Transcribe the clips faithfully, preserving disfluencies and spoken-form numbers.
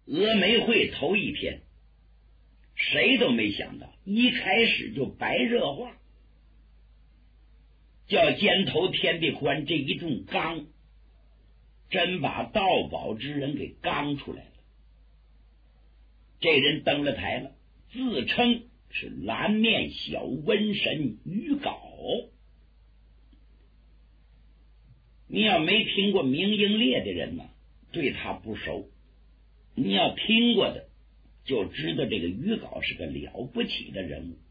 峨眉会头一天，谁都没想到一开始就白热化，叫尖头天地宽这一众刚真把道宝之人给刚出来了。这人登了台了，自称是蓝面小瘟神于镐。你要没听过明英烈的人呢，对他不熟；你要听过的，就知道这个于镐是个了不起的人物。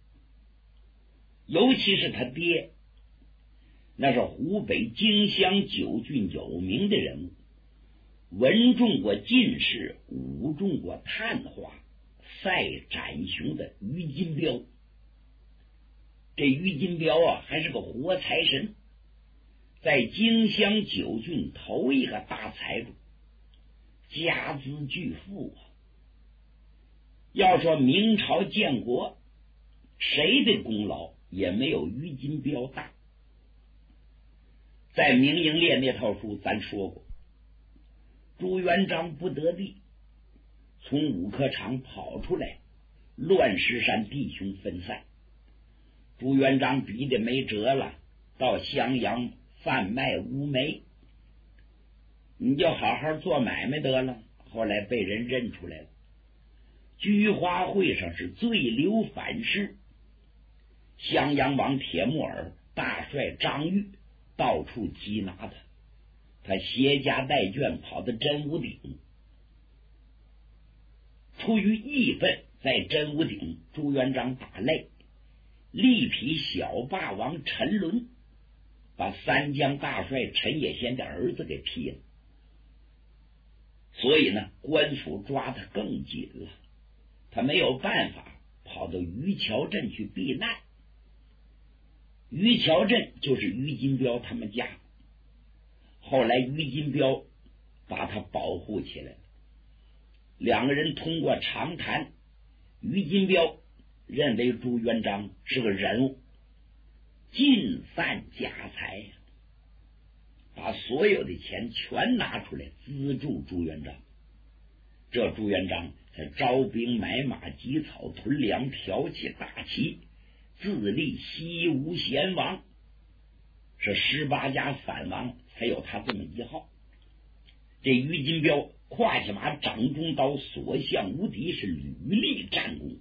尤其是他爹，那是湖北荆襄九郡有名的人物，文中过进士，武中过探花，赛斩雄的于金彪。这于金彪啊，还是个活财神，在荆襄九郡头一个大财主，家资巨富啊。要说明朝建国，谁的功劳也没有于金彪大。在明英烈那套书咱说过，朱元璋不得力，从五科场跑出来，乱石山弟兄分散，朱元璋逼得没辙了，到襄阳贩卖乌梅，你就好好做买卖得了。后来被人认出来了，菊花会上是醉流反诗，襄阳王铁木儿、大帅张玉到处缉拿他，他携家带眷跑到真武鼎，出于义愤，在真武鼎朱元璋打擂，力劈小霸王陈伦，把三江大帅陈野先的儿子给劈了。所以呢，官府抓他更紧了，他没有办法，跑到于桥镇去避难。于桥镇就是于金彪他们家，后来于金彪把他保护起来了。两个人通过长谈，于金彪认为朱元璋是个人物，尽散家财，把所有的钱全拿出来资助朱元璋。这朱元璋才招兵买马，集草屯粮，挑起大旗，自立西吴贤王，是十八家反王才有他这么一号。这于金彪跨下马，掌中刀，所向无敌，是屡立战功。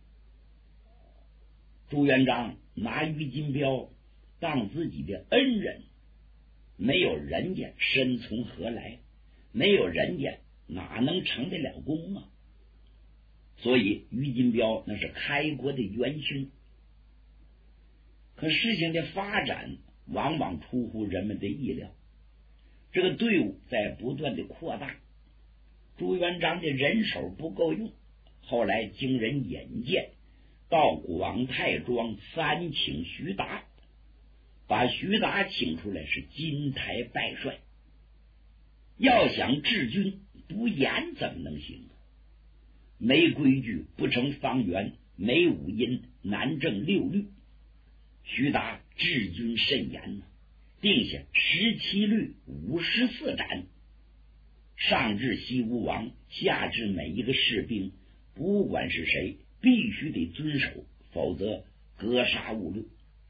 朱元璋拿于金彪当自己的恩人，没有人家身从何来，没有人家哪能成得了功啊？所以于金彪那是开国的元勋。可事情的发展往往出乎人们的意料，这个队伍在不断的扩大，朱元璋的人手不够用，后来经人引荐，到广泰庄三请徐达，把徐达请出来是金台拜帅。要想治军，不严怎么能行？没规矩不成方圆，没五音难正六律。徐达治军甚严，定下十七律五十四斩，上至西吴王，下至每一个士兵，不管是谁，必须得遵守，否则格杀勿论。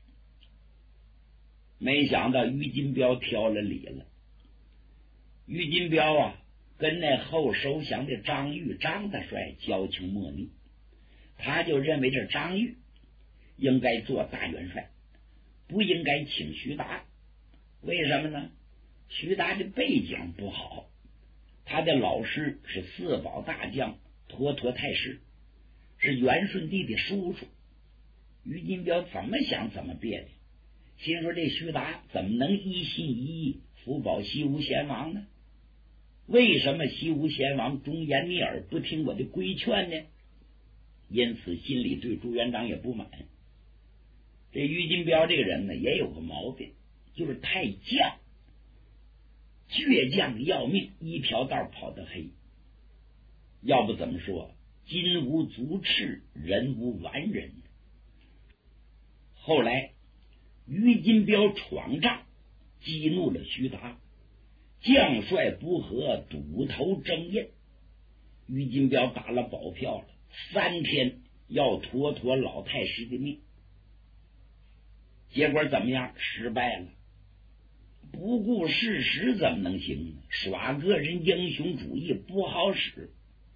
没想到于金彪挑了理了。于金彪啊，跟那后收降的张玉张大帅交情莫逆，他就认为这张玉应该做大元帅，不应该请徐达。为什么呢？徐达的背景不好，他的老师是四保大将沱沱太师，是元顺帝的叔叔。于金彪怎么想怎么别扭，心说这徐达怎么能一心一意辅保西吴贤王呢？为什么西吴贤王忠言逆耳，不听我的规劝呢？因此心里对朱元璋也不满。这于金彪这个人呢，也有个毛病，就是太犟，倔强要命，一条道跑得黑。要不怎么说金无足赤，人无完人。后来于金彪闯帐，激怒了徐达，将帅不和，堵头争印。 于金彪打了保票了，三天要脱脱老太师的命。结果怎么样？失败了。不顾事实怎么能行呢？耍个人英雄主义不好使。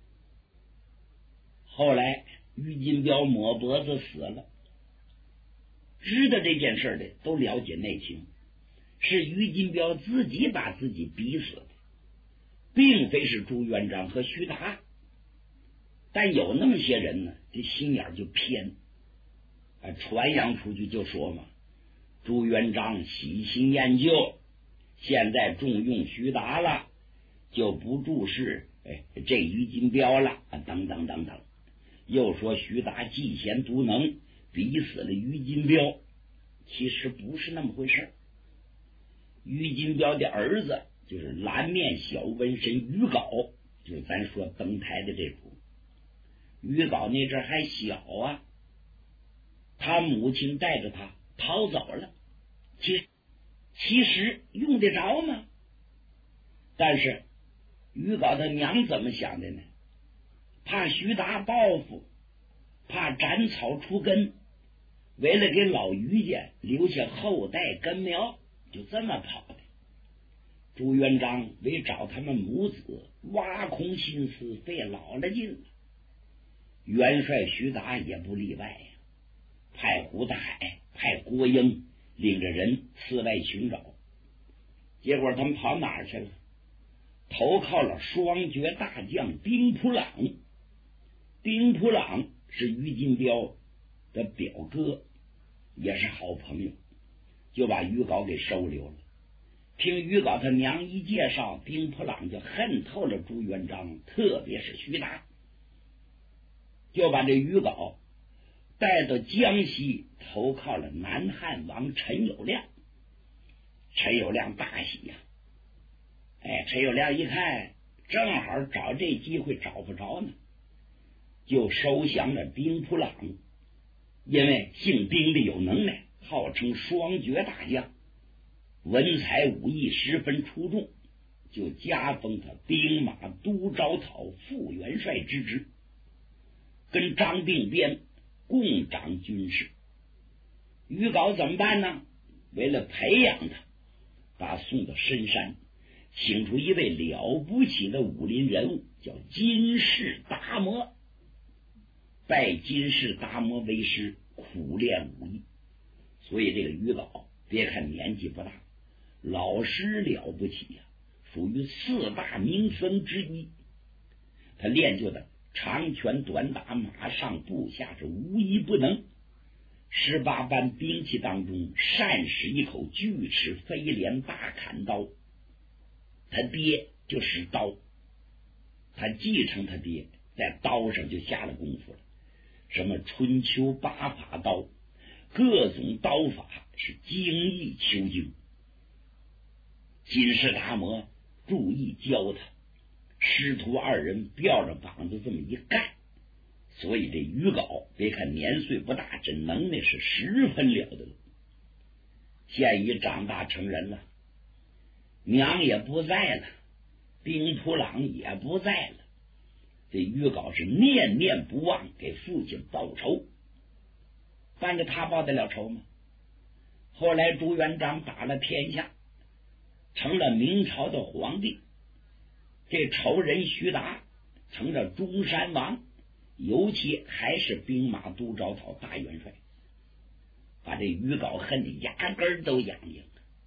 后来于金彪抹脖子死了，知道这件事的都了解内情，是于金彪自己把自己逼死的，并非是朱元璋和徐达。但有那么些人呢，这心眼就偏，啊，传扬出去就说嘛，朱元璋喜新厌旧，现在重用徐达了，就不注视哎这于金彪了，啊，等等等等。又说徐达嫉贤妒能，逼死了于金彪。其实不是那么回事。于金彪的儿子就是蓝面小纹身于杲，就是咱说登台的这主。于杲那阵还小啊，他母亲带着他逃走了。其实其实用得着吗？但是于杲他娘怎么想的呢？怕徐达报复，怕斩草除根，为了给老于家留下后代根苗，就这么跑的。朱元璋为找他们母子，挖空心思，费老了劲了。元帅徐达也不例外呀，派胡大海，派郭英领着人四外寻找。结果他们跑哪儿去了？投靠了双绝大将丁普朗。丁普朗是于金彪的表哥，也是好朋友，就把于杲给收留了。听于杲他娘一介绍，丁普朗就恨透了朱元璋，特别是徐达，就把这于杲带到江西，投靠了南汉王陈友谅。陈友谅大喜呀、啊！哎，陈友谅一看，正好找这机会找不着呢，就收降了丁普朗。因为姓丁的有能耐，号称双绝大将，文才武艺十分出众，就加封他兵马都招讨副元帅之职，跟张定边共掌军事。于杲怎么办呢？为了培养他，把他送到深山，请出一位了不起的武林人物，叫金士达摩，拜金士达摩为师，苦练武艺。所以这个于杲别看年纪不大，老师了不起呀、啊，属于四大名僧之一。他练就的长拳短打马上步下是无一不能。十八般兵器当中善使一口巨齿飞镰大砍刀，他爹就使刀，他继承他爹，在刀上就下了功夫了。什么春秋八法刀，各种刀法是精益求精。金士达摩注意教他，师徒二人吊着膀子这么一干。所以这于杲别看年岁不大，这能耐是十分了得。现已长大成人了，娘也不在了，丁普朗也不在了，这于杲是念念不忘给父亲报仇。但是他报得了仇吗？后来朱元璋打了天下，成了明朝的皇帝，这仇人徐达成了中山王，尤其还是兵马都招讨大元帅，把这于杲恨得牙根都痒痒。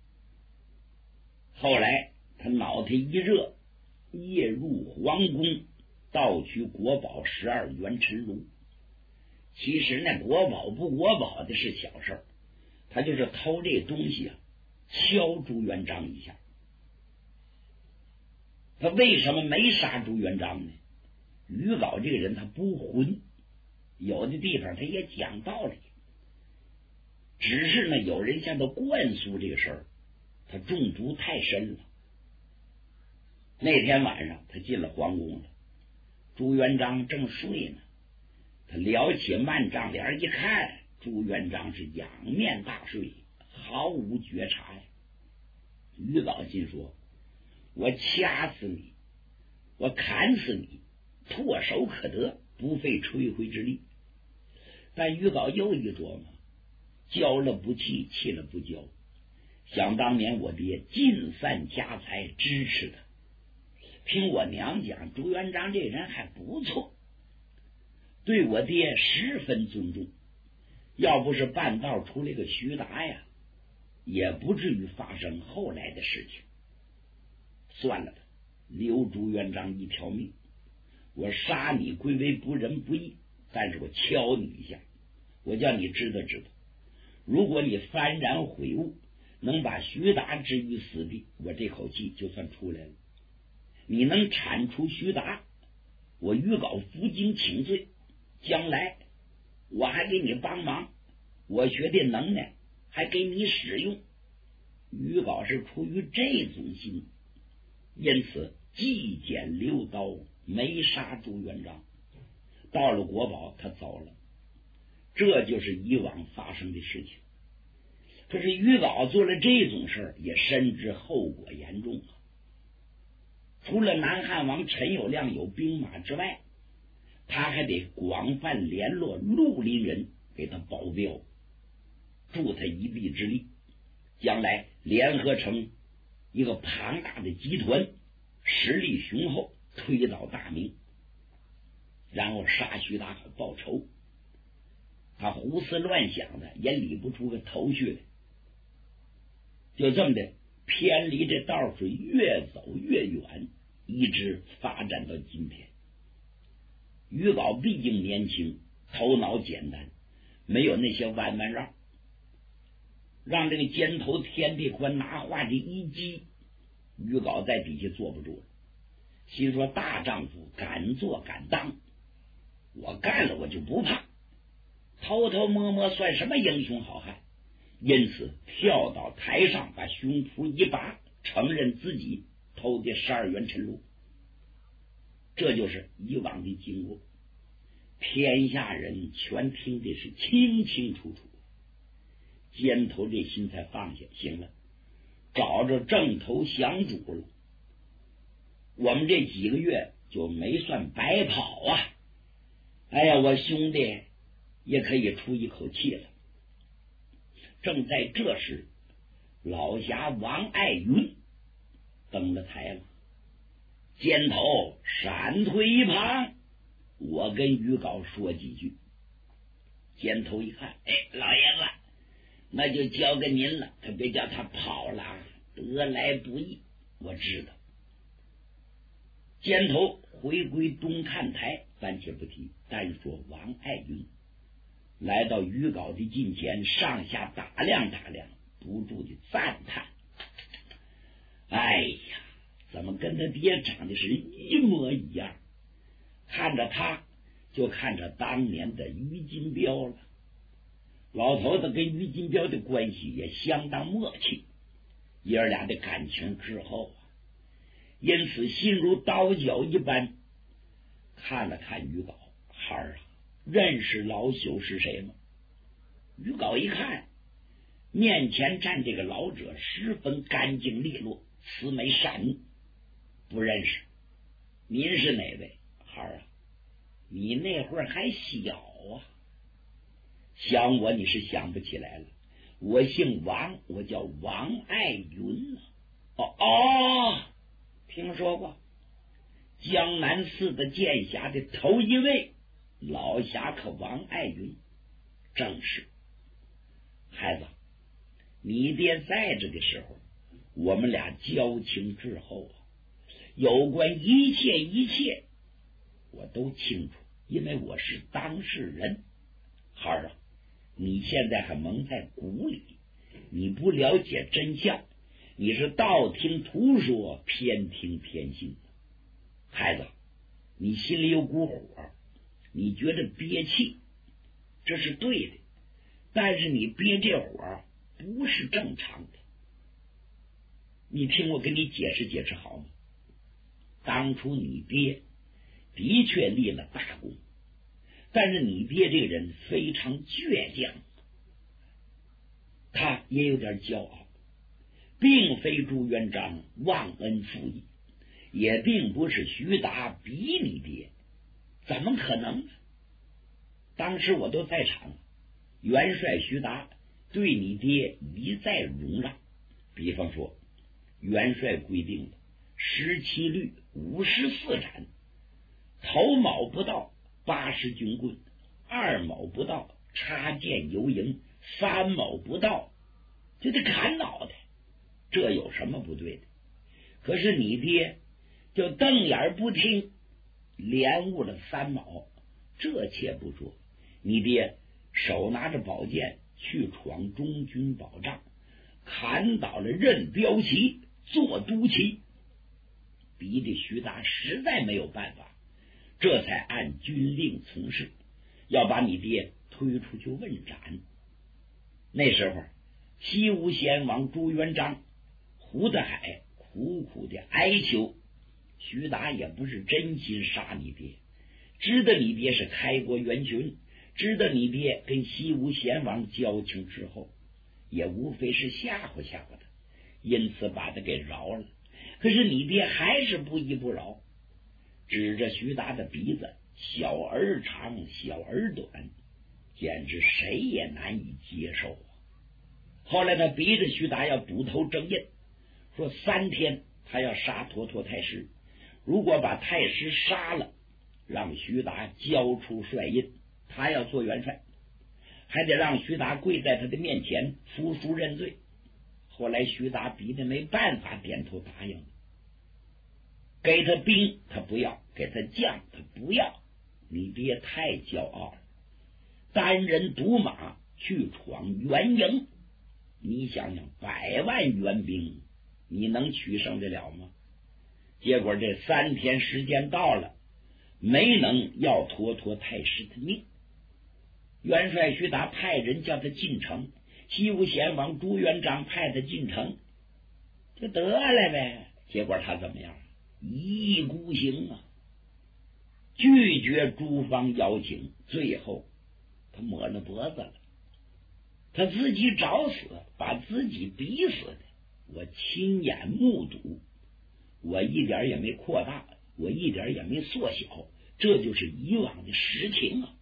后来他脑袋一热，夜入皇宫，盗取国宝十二元辰炉。其实那国宝不国宝的是小事，他就是偷这东西啊，敲朱元璋一下。他为什么没杀朱元璋呢？于杲这个人他不混，有的地方他也讲道理，只是呢有人向他灌输这个事儿，他中毒太深了。那天晚上他进了皇宫了，朱元璋正睡呢，他撩起幔帐帘一看，朱元璋是仰面大睡，毫无觉察呀。于杲心说，我掐死你，我砍死你， 唾手可得，不费吹灰之力。但于皋又一琢磨，交了不弃，弃了不交。想当年我爹尽散家财支持他，听我娘讲，朱元璋这人还不错，对我爹十分尊重。要不是半道出来个徐达呀，也不至于发生后来的事情。算了吧，留朱元璋一条命，我杀你归为不仁不义，但是我敲你一下，我叫你知道知道，如果你幡然悔悟，能把徐达置于死地，我这口气就算出来了。你能铲除徐达，我于皋负荆请罪，将来我还给你帮忙，我学的能耐还给你使用。于皋是出于这种心，因此既捡溜刀，没杀朱元璋。到了国宝，他走了。这就是以往发生的事情。可是于皋做了这种事儿，也深知后果严重啊。除了南汉王陈友谅有兵马之外，他还得广泛联络绿林人给他保镖，助他一臂之力，将来联合成一个庞大的集团，实力雄厚，推倒大明，然后杀徐达好报仇。他胡思乱想的也理不出个头绪来，就这么的偏离这道水越走越远，一直发展到今天。于皋毕竟年轻，头脑简单，没有那些弯弯绕，让这个尖头天地宽拿话的一击，于皋在底下坐不住了，心说大丈夫敢做敢当，我干了我就不怕，偷偷摸摸算什么英雄好汉？因此跳到台上，把胸脯一拔，承认自己偷的十二元陈禄。这就是以往的经过，天下人全听的是清清楚楚。尖头这心才放下，行了，找着正头降主了，我们这几个月就没算白跑啊！哎呀，我兄弟也可以出一口气了。正在这时，老侠王爱云登了台了，尖头闪退一旁，我跟于皋说几句。尖头一看，哎，老爷子，那就交给您了，可别叫他跑了，得来不易。我知道。尖头回归东看台，暂且不提，单说王爱云来到于皋的近前，上下打量打量，不住的赞叹：哎呀，怎么跟他爹长得是一模一样？看着他就看着当年的于金彪了。老头子跟于金彪的关系也相当默契，爷儿俩的感情之后啊，因此心如刀绞一般。看了看于皋，孩儿啊，认识老朽是谁吗？于皋一看，面前站这个老者十分干净利落，慈眉善目，不认识。您是哪位？孩儿啊，你那会儿还小啊，想我你是想不起来了。我姓王，我叫王爱云。哦哦，听说过江南四的剑侠的头一位老侠客王爱云。正是。孩子，你爹在这个时候，我们俩交情至厚啊，有关一切一切我都清楚，因为我是当事人。孩儿啊，你现在还蒙在鼓里，你不了解真相，你是道听途说，偏听偏信。孩子，你心里有股火，你觉得憋气，这是对的，但是你憋这火不是正常的。你听我跟你解释解释好吗？当初你爹的确立了大功，但是你爹这个人非常倔强，他也有点骄傲，并非朱元璋忘恩负义，也并不是徐达逼你爹， 怎么可能呢？当时我都在场，元帅徐达对你爹一再容让，比方说元帅规定了十七律五十四斩，头卯不到八十军棍，二卯不到插剑游营，三卯不到就得砍脑袋，这有什么不对的？可是你爹就瞪眼不听，连误了三卯。这且不说，你爹手拿着宝剑去闯中军保障，砍倒了任彪旗做都旗，逼得徐达实在没有办法，这才按军令从事，要把你爹推出去问斩。那时候西吴贤王朱元璋、胡德海苦苦的哀求，徐达也不是真心杀你爹，知道你爹是开国元勋，知道你爹跟西吴贤王交情之后，也无非是吓唬吓唬他，因此把他给饶了。可是你爹还是不依不饶，指着徐达的鼻子，小而长，小而短，简直谁也难以接受啊！后来他逼着徐达要补头正印，说三天他要杀佗佗太师，如果把太师杀了，让徐达交出帅印，他要做元帅，还得让徐达跪在他的面前服输认罪。后来徐达逼得没办法，点头答应了。给他兵他不要，给他将他不要，你爹太骄傲了，单人独马去闯元营，你想想百万援兵，你能取胜得了吗？结果这三天时间到了，没能要佗佗太师的命。元帅徐达派人叫他进城，西吴贤王朱元璋派他进城，就得了呗。结果他怎么样？一意孤行啊，拒绝诸方邀请，最后他抹了脖子了，他自己找死，把自己逼死的。我亲眼目睹，我一点也没扩大，我一点也没缩小，这就是以往的实情啊。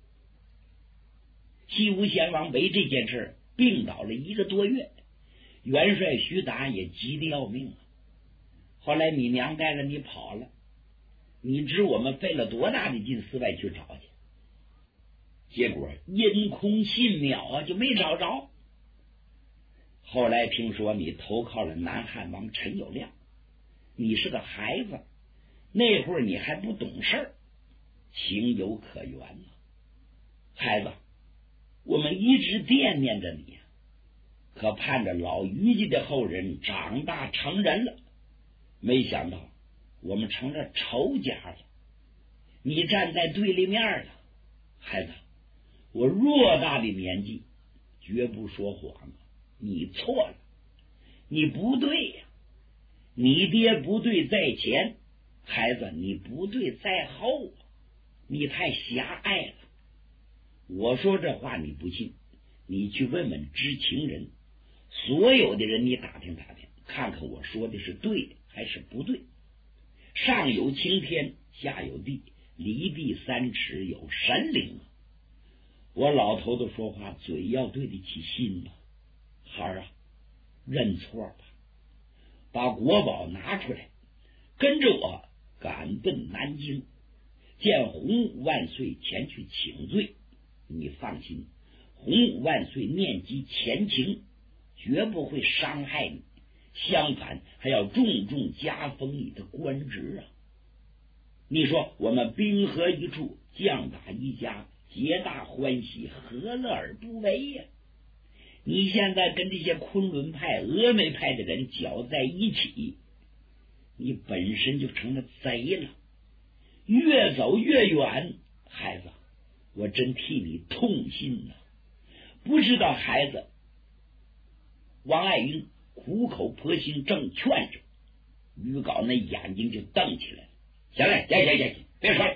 西吴贤王为这件事病倒了一个多月，元帅徐达也急得要命啊。后来你娘带着你跑了，你知我们费了多大的劲四外去找去，结果因空信渺啊，就没找着。后来听说你投靠了南汉王陈友谅，你是个孩子，那会儿你还不懂事儿，情有可原啊。孩子，我们一直惦念着你，可盼着老于家的后人长大成人了，没想到我们成了仇家了，你站在对立面了。孩子，我偌大的年纪绝不说谎啊，你错了，你不对呀、啊，你爹不对在前，孩子你不对在后啊，你太狭隘了。我说这话你不信，你去问问知情人，所有的人你打听打听，看看我说的是对还是不对。上有青天，下有地，离地三尺有神灵啊！我老头子说话嘴要对得起心啊。孩儿啊，认错吧，把国宝拿出来，跟着我赶奔南京，见洪武万岁前去请罪。你放心，洪武万岁念及前情，绝不会伤害你，相反还要重重加封你的官职啊！你说我们兵合一处，将打一家，皆大欢喜，何乐而不为呀？你现在跟这些昆仑派、峨眉派的人搅在一起，你本身就成了贼了，越走越远。孩子，我真替你痛心呐、啊！不知道孩子王爱云苦口婆心正劝着，于杲那眼睛就瞪起来了。行了，行行行，别说了，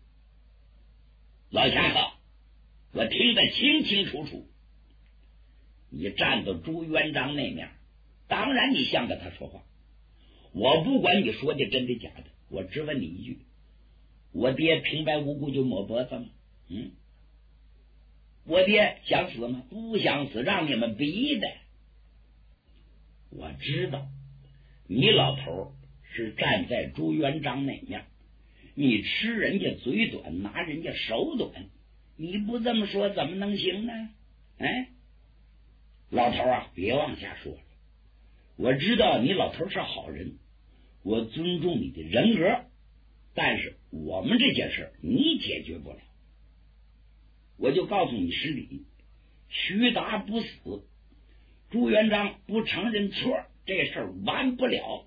老家伙，我听得清清楚楚。你站到朱元璋那面，当然你向着他说话。我不管你说的真的假的，我只问你一句： 我爹平白无故就抹脖子吗？嗯，我爹想死吗？不想死，让你们逼的。我知道你老头是站在朱元璋那面，你吃人家嘴短，拿人家手短，你不这么说怎么能行呢？哎，老头啊，别往下说了。我知道你老头是好人，我尊重你的人格，但是我们这件事你解决不了。我就告诉你实理，徐达不死，朱元璋不承认错，这事儿完不了。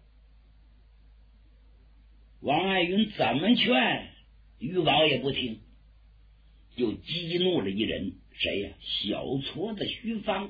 王爱云怎么劝，于宝也不听，就激怒了一人，谁呀、啊？小矬子徐芳。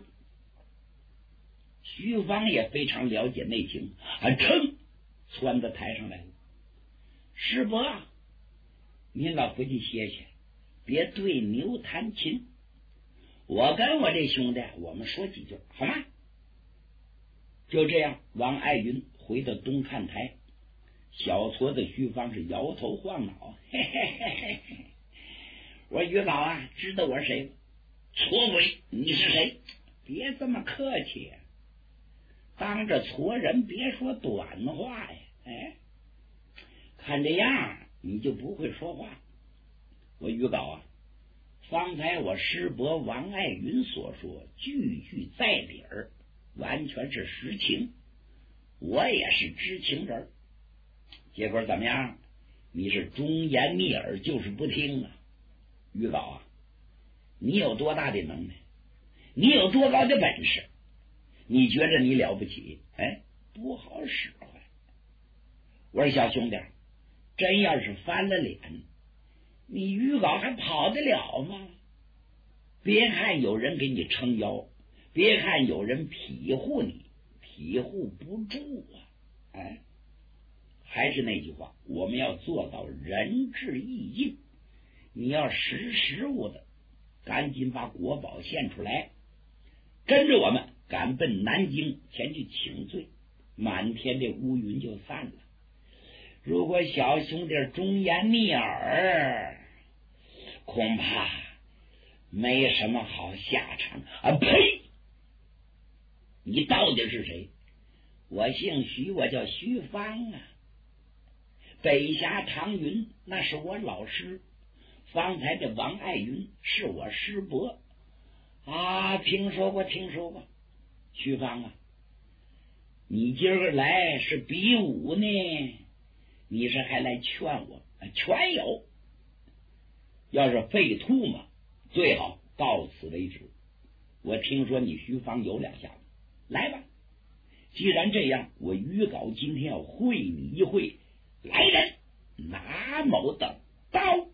徐芳也非常了解内情，啊，噌窜到台上来了。师伯啊，您老回去歇歇，别对牛弹琴。我跟我这兄弟，我们说几句好吗？就这样，王爱云回到东看台，小矬子徐芳是摇头晃脑，嘿嘿嘿嘿嘿。我说于老啊，知道我是谁吗？矬鬼，你是谁？别这么客气呀、啊，当着矬人别说短话呀！哎，看这样你就不会说话。我于稿啊，方才我师伯王爱云所说句句在理儿，完全是实情，我也是知情人。结果怎么样？你是忠言逆耳，就是不听啊！于稿啊，你有多大的能耐？你有多高的本事？你觉着你了不起？哎，不好使唤。我说小兄弟，真要是翻了脸，你于稿还跑得了吗？别看有人给你撑腰，别看有人庇护你，庇护不住啊！哎，还是那句话，我们要做到仁至义尽。你要识时务的，赶紧把国宝献出来，跟着我们赶奔南京前去请罪，满天的乌云就散了。如果小兄弟忠言逆耳，恐怕没什么好下场啊！呸！你到底是谁？我姓徐，我叫徐芳啊。北峡唐云那是我老师，方才的王爱云是我师伯啊，听说过听说过。徐芳啊，你今儿个来是比武呢，你是还来劝我？全有。要是废兔嘛，最好到此为止。我听说你徐芳有两下子，来吧。既然这样，我于稿今天要会你一会。来人，拿某的刀。